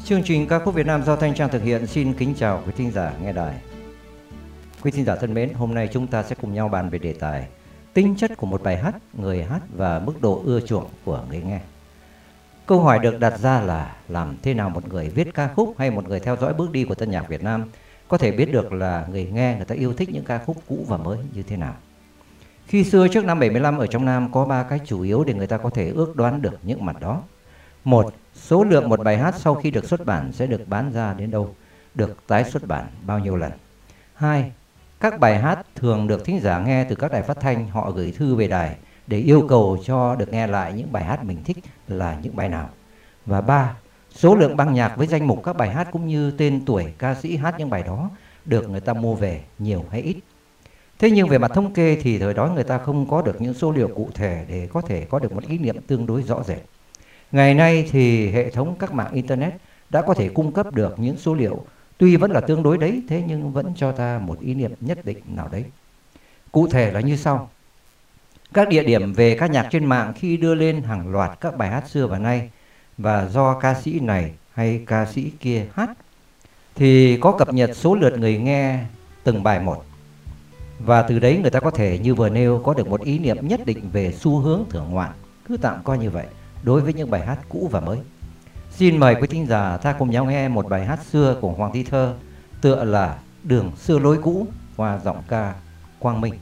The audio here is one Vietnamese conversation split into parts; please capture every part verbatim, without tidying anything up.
Chương trình ca khúc Việt Nam do Thanh Trang thực hiện xin kính chào quý thính giả nghe đài. Quý thính giả thân mến, hôm nay chúng ta sẽ cùng nhau bàn về đề tài tính chất của một bài hát, người hát và mức độ ưa chuộng của người nghe. Câu hỏi được đặt ra là làm thế nào một người viết ca khúc hay một người theo dõi bước đi của tân nhạc Việt Nam có thể biết được là người nghe người ta yêu thích những ca khúc cũ và mới như thế nào. Khi xưa trước năm bảy mươi lăm ở trong Nam có ba cái chủ yếu để người ta có thể ước đoán được những mặt đó. Một, số lượng một bài hát sau khi được xuất bản sẽ được bán ra đến đâu, được tái xuất bản bao nhiêu lần. Hai, các bài hát thường được thính giả nghe từ các đài phát thanh, họ gửi thư về đài để yêu cầu cho được nghe lại những bài hát mình thích là những bài nào. Và ba, số lượng băng nhạc với danh mục các bài hát cũng như tên tuổi ca sĩ hát những bài đó được người ta mua về nhiều hay ít. Thế nhưng về mặt thống kê thì thời đó người ta không có được những số liệu cụ thể để có thể có được một ý niệm tương đối rõ rệt. Ngày nay thì hệ thống các mạng Internet đã có thể cung cấp được những số liệu tuy vẫn là tương đối đấy, thế nhưng vẫn cho ta một ý niệm nhất định nào đấy. Cụ thể là như sau. Các địa điểm về ca nhạc trên mạng khi đưa lên hàng loạt các bài hát xưa và nay và do ca sĩ này hay ca sĩ kia hát thì có cập nhật số lượt người nghe từng bài một. Và từ đấy người ta có thể như vừa nêu có được một ý niệm nhất định về xu hướng thưởng ngoạn, cứ tạm coi như vậy, đối với những bài hát cũ và mới. Xin mời quý thính giả ta cùng nhau nghe một bài hát xưa của Hoàng Thi Thơ tựa là Đường Xưa Lối Cũ qua giọng ca Quang Minh.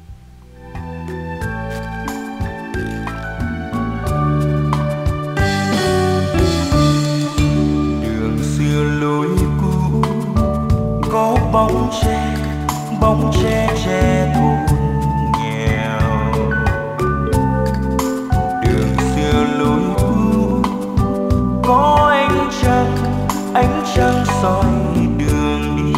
Đường xưa lối cũ có bóng tre, bóng tre tre thôn nghèo. Đường xưa lối cũ có ánh trăng, ánh trăng soi đường đi.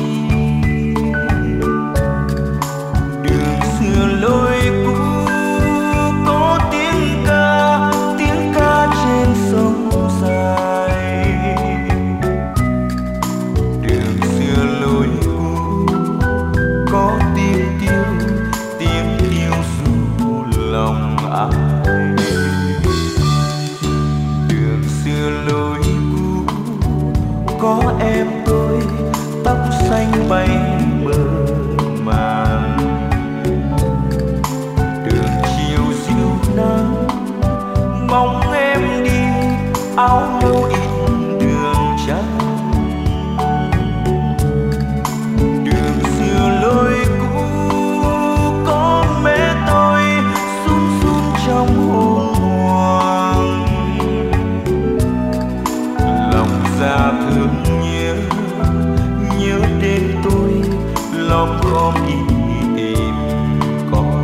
Đường xưa lối cũ có tiếng ca, tiếng ca trên sông dài. Đường xưa lối cũ có tiếng tiêu, tiếng yêu ru lòng ai. Đường xưa lối cũ có em tôi, tóc xanh bay mơ màng. Đường chiều dịu nắng, mong em đi áo nâu in đường trắng. Đường xưa lối cũ có mẹ tôi run run trong hồn hoàng. Lòng già thương nhớ, nhớ đến tôi lòng khom đi tìm con.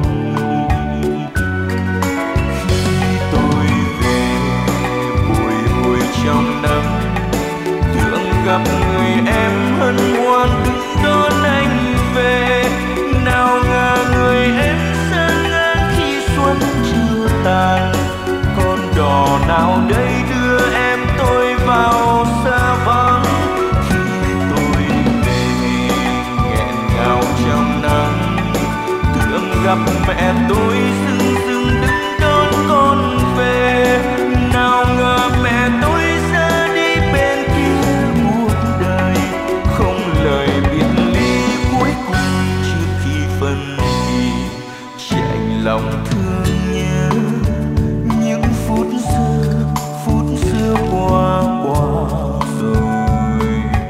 Khi tôi về bồi hồi trong nắng, tưởng gặp người em hân hoan đứng đón anh về. Nào ngờ người em xa ngang khi xuân chưa tàn. Con đò nào đây đưa em tôi vào xa vắng. Khi tôi về nghẹn ngào trong nắng, tưởng gặp mẹ tôi dưng dưng đứng đón con về. Nào ngờ mẹ tôi ra đi bên kia muôn đời, không lời biệt ly cuối cùng trước khi phân kỳ. Chạnh lòng thương nhớ những phút xưa, phút xưa qua qua rồi.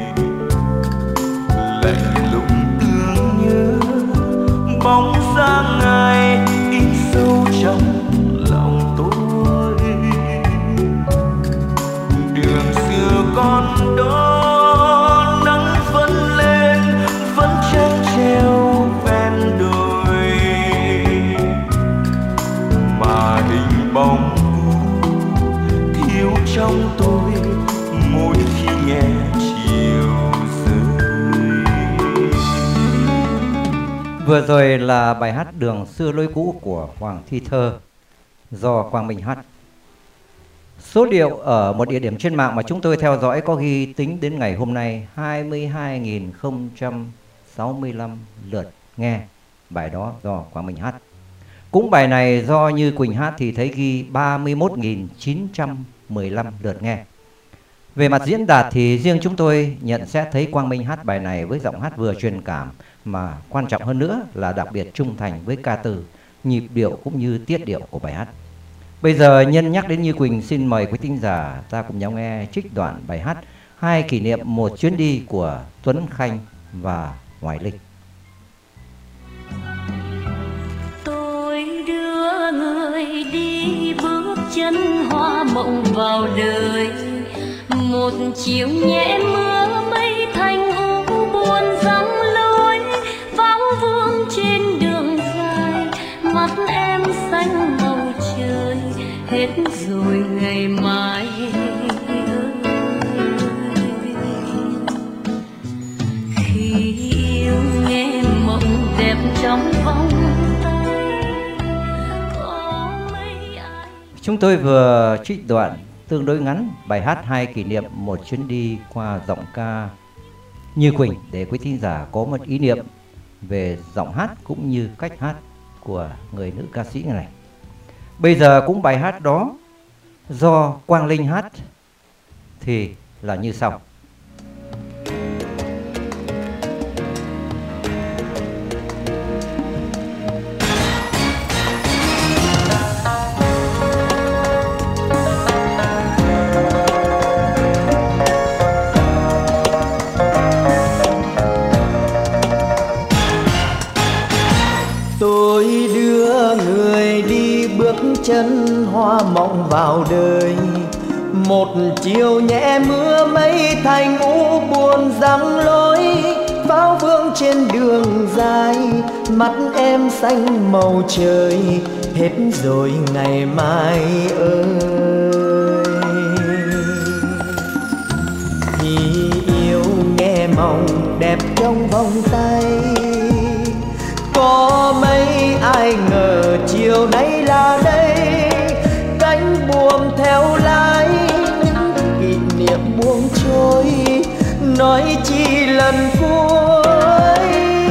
Lạnh lùng tương nhớ bóng dáng ai in sâu trong lòng tôi. Đường xưa con đó nắng vẫn lên, vẫn trăng treo ven đồi. Mà hình bóng thiếu trong tôi mỗi khi nghe chiều rơi. Vừa rồi là bài hát Đường Xưa Lối Cũ của Hoàng Thi Thơ do Quang Minh hát. Số liệu ở một địa điểm trên mạng mà chúng tôi theo dõi có ghi tính đến ngày hôm nay hai mươi hai nghìn không trăm sáu mươi lăm lượt nghe bài đó do Quang Minh hát. Cũng bài này do Như Quỳnh hát thì thấy ghi ba mươi mốt nghìn chín trăm mười lăm lượt nghe. Về mặt diễn đạt thì riêng chúng tôi nhận xét thấy Quang Minh hát bài này với giọng hát vừa truyền cảm, mà quan trọng hơn nữa là đặc biệt trung thành với ca từ, nhịp điệu cũng như tiết điệu của bài hát. Bây giờ nhân nhắc đến Như Quỳnh, xin mời quý thính giả ta cùng nhau nghe trích đoạn bài hát Hai kỷ niệm một chuyến đi của Tuấn Khanh và Hoài Linh. Tôi đưa người đi bước chân hoa mộng vào đời, một chiều nhẹ mưa mây thành u buồn răng lối, vắng vương trên đường dài, mắt em xanh màu trời, hết rồi ngày mai ơi. Khi yêu nghe mộng đẹp trong vòng tay, có mấy ai. Chúng tôi vừa trích đoạn tương đối ngắn bài hát Hai kỷ niệm một chuyến đi qua giọng ca Như Quỳnh để quý thính giả có một ý niệm về giọng hát cũng như cách hát của người nữ ca sĩ này. Bây giờ cũng bài hát đó do Quang Linh hát thì là như sau. Tôi đưa người đi bước chân hoa mộng vào đời, một chiều nhẹ mưa mây thành u buồn răng lối, pháo vương trên đường dài, mắt em xanh màu trời, hết rồi ngày mai ơi. Thì yêu nghe mộng đẹp trong vòng tay, có mấy ai ngờ chiều nay là đây, cánh buồm theo lái những kỷ niệm buông trôi, nói chi lần cuối.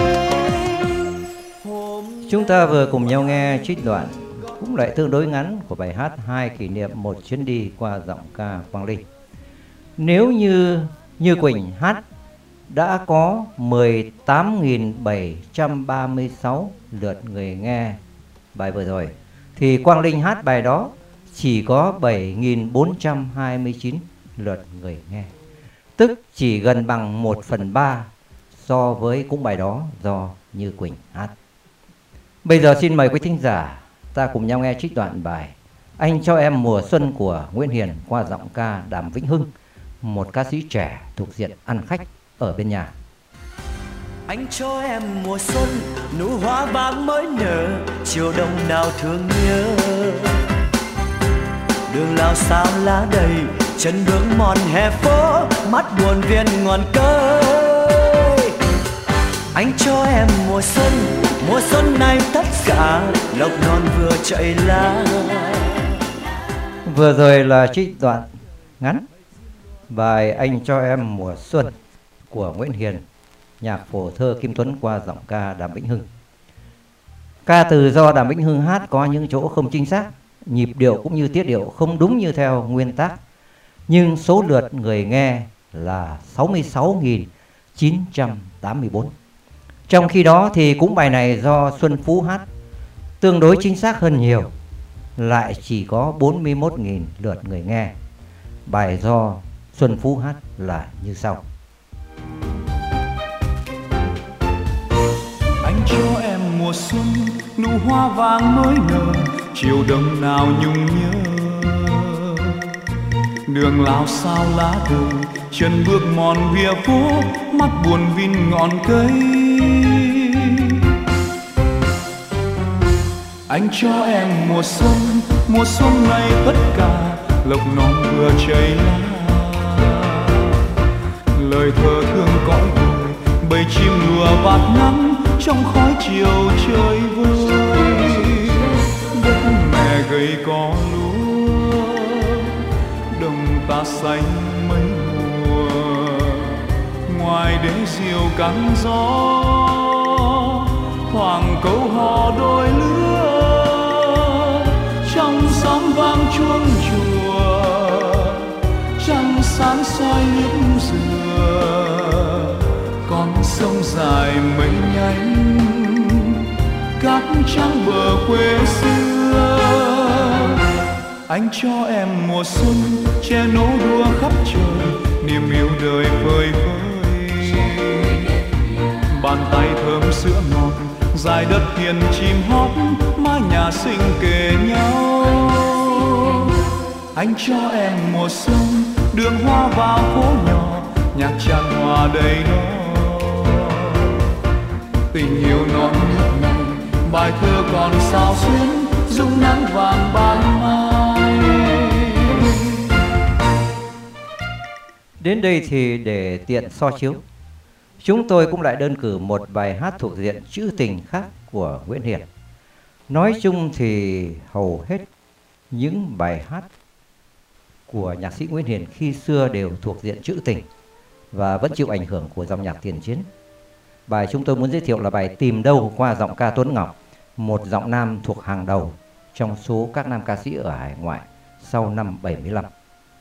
Chúng ta vừa cùng nhau nghe trích đoạn cũng lại tương đối ngắn của bài hát Hai kỷ niệm một chuyến đi qua giọng ca Quang Linh. Nếu như Như Quỳnh hát đã có mười tám nghìn bảy trăm ba mươi sáu lượt người nghe bài vừa rồi, thì Quang Linh hát bài đó chỉ có bảy nghìn bốn trăm hai mươi chín lượt người nghe, tức chỉ gần bằng một phần ba so với cũng bài đó do Như Quỳnh hát. Bây giờ xin mời quý thính giả ta cùng nhau nghe trích đoạn bài Anh cho em mùa xuân của Nguyễn Hiền qua giọng ca Đàm Vĩnh Hưng, một ca sĩ trẻ thuộc diện ăn khách ở bên nhà. Anh cho em mùa xuân, nụ hoa vàng mới nở, chiều đông nào thương nhớ. Đường lao sao lá đầy, chân bước mòn hè phố, mắt buồn viên ngọn cây. Anh cho em mùa xuân, mùa xuân này tất cả lộc non vừa chạy lá. Vừa rồi là trích đoạn ngắn bài Anh cho em mùa xuân của Nguyễn Hiền, nhạc phổ thơ Kim Tuấn qua giọng ca Đàm Vĩnh Hưng. Ca từ do Đàm Vĩnh Hưng hát có những chỗ không chính xác, nhịp điệu cũng như tiết điệu không đúng như theo nguyên tác, nhưng số lượt người nghe là sáu mươi sáu nghìn chín trăm tám mươi tư. Trong khi đó thì cũng bài này do Xuân Phú hát tương đối chính xác hơn nhiều, lại chỉ có bốn mươi mốt nghìn lượt người nghe. Bài do Xuân Phú hát là như sau. Anh cho em mùa xuân, nụ hoa vàng mới nở, chiều đông nào nhung nhớ. Đường lao sao lá đời, chân bước mòn vỉa phố, mắt buồn vin ngọn cây. Anh cho em mùa xuân, mùa xuân này tất cả lộc non vừa chảy lá. Lời thơ thương cõi đời, bầy chim lùa vạt nắng trong khói chiều trời vơi. Đất mẹ gầy có lúa, đồng ta xanh mấy mùa. Ngoài đế diều cắn gió, thoảng câu hò đôi lứa. Trong xóm vang chuông chùa, trăng sáng soi liễu dừa. Con sông dài mây nhánh, cát trắng bờ quê xưa. Anh cho em mùa xuân che nỗ đua khắp trời, niềm yêu đời vơi vơi. Bàn tay thơm sữa ngọt, dài đất hiền chim hót, mái nhà xinh kề nhau. Anh cho em mùa xuân đường hoa vào phố nhỏ, nhạc tràn hòa đầy đó. Tình yêu non nước này, bài thơ còn sao xuyến, dung nắng vàng ban mai. Đến đây thì để tiện so chiếu, chúng tôi cũng lại đơn cử một bài hát thuộc diện trữ tình khác của Nguyễn Hiền. Nói chung thì hầu hết những bài hát của nhạc sĩ Nguyễn Hiền khi xưa đều thuộc diện trữ tình và vẫn chịu ảnh hưởng của dòng nhạc tiền chiến. Bài chúng tôi muốn giới thiệu là bài Tìm Đâu qua giọng ca Tuấn Ngọc, một giọng nam thuộc hàng đầu trong số các nam ca sĩ ở hải ngoại sau năm bảy mươi lăm.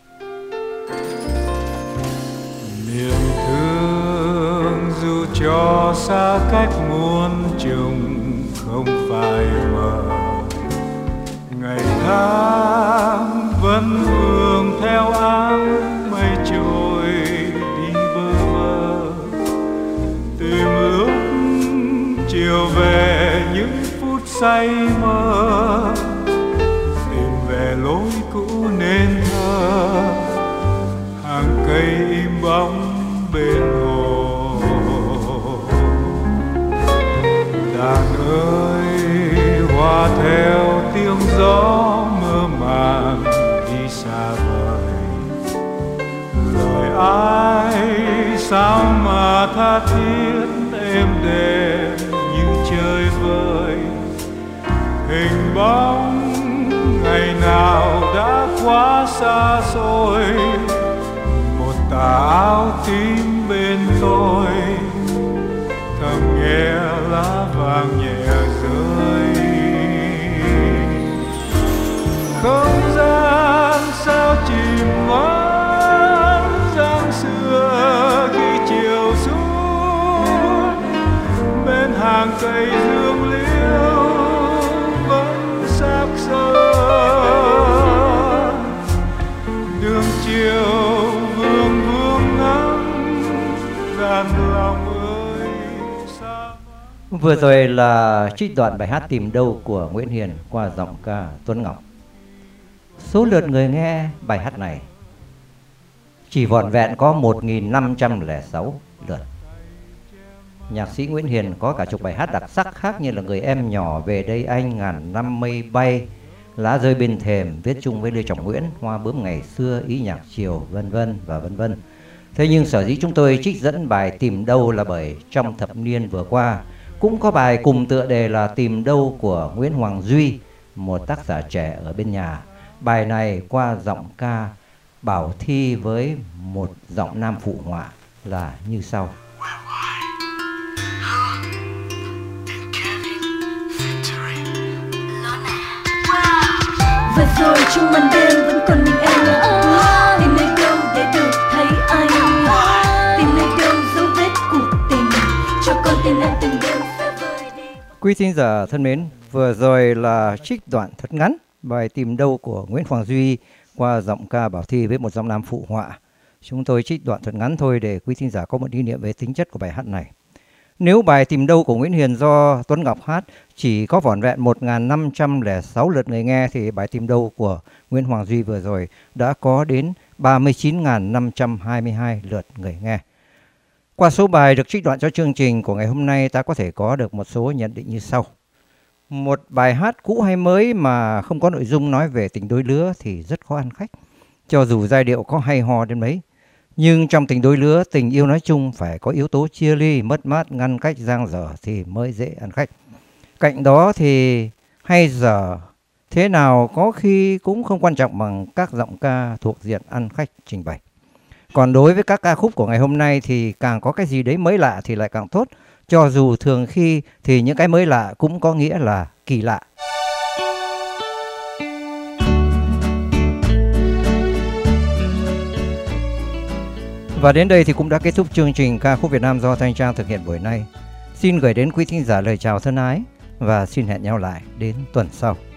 Niềm thương dù cho xa cách muôn trùng không phai mờ, ngày tháng vẫn vương theo áng mây trôi đi bơ vơ. Tìm ước chiều về những phút say mơ, tìm về lối cũ nên thơ, hàng cây im bóng bên hồ. Đàn ơi hòa theo tiếng gió mơ màng đi xa vời, lời ai sao mà tha thiết êm đềm như chơi vơi. Hình bóng ngày nào đã quá xa xôi, một tà áo tím bên tôi thầm nghe lá vàng nhẹ rơi. Không gian sao chìm ngón giang xưa khi chiều xuống, bên hàng cây dương liễu vẫn xác xơ. Đường chiều vương vương nắng, đàn lòng ơi xa. Vừa rồi là trích đoạn bài hát Tìm Đâu của Nguyễn Hiền qua giọng ca Tuấn Ngọc. Số lượt người nghe bài hát này chỉ vỏn vẹn có một nghìn năm trăm lẻ sáu lượt. Nhạc sĩ Nguyễn Hiền có cả chục bài hát đặc sắc khác như là Người Em Nhỏ, Về Đây Anh, Ngàn Năm Mây Bay, Lá Rơi Bên Thềm, viết chung với Lê Trọng Nguyễn, Hoa Bướm Ngày Xưa, Ý Nhạc Chiều, vân vân và vân vân. Thế nhưng sở dĩ chúng tôi trích dẫn bài Tìm Đâu là bởi trong thập niên vừa qua cũng có bài cùng tựa đề là Tìm Đâu của Nguyễn Hoàng Duy, một tác giả trẻ ở bên nhà. Bài này qua giọng ca Bảo Thi với một giọng nam phụ họa là như sau. Vừa rồi trong màn đêm vẫn còn mình em, tìm nơi đâu để được thấy anh, tìm nơi đâu dấu vết cuộc tình, cho con tên em từng đêm sẽ vơi đi. Quý thính giả thân mến, vừa rồi là trích đoạn thật ngắn bài Tìm Đâu của Nguyễn Hoàng Duy qua giọng ca Bảo Thi với một giọng nam phụ họa. Chúng tôi trích đoạn thật ngắn thôi để quý thính giả có một ý niệm về tính chất của bài hát này. Nếu bài Tìm Đâu của Nguyễn Hiền do Tuấn Ngọc hát chỉ có vỏn vẹn một nghìn năm trăm lẻ sáu lượt người nghe, thì bài Tìm Đâu của Nguyễn Hoàng Duy vừa rồi đã có đến ba mươi chín nghìn năm trăm hai mươi hai lượt người nghe. Qua số bài được trích đoạn cho chương trình của ngày hôm nay, ta có thể có được một số nhận định như sau. Một bài hát cũ hay mới mà không có nội dung nói về tình đôi lứa thì rất khó ăn khách, cho dù giai điệu có hay ho đến mấy. Nhưng trong tình đôi lứa, tình yêu nói chung phải có yếu tố chia ly, mất mát, ngăn cách, giang dở thì mới dễ ăn khách. Cạnh đó thì hay dở thế nào có khi cũng không quan trọng bằng các giọng ca thuộc diện ăn khách trình bày. Còn đối với các ca khúc của ngày hôm nay thì càng có cái gì đấy mới lạ thì lại càng tốt, cho dù thường khi thì những cái mới lạ cũng có nghĩa là kỳ lạ. Và đến đây thì cũng đã kết thúc chương trình ca khúc Việt Nam do Thanh Trang thực hiện buổi nay. Xin gửi đến quý thính giả lời chào thân ái và xin hẹn nhau lại đến tuần sau.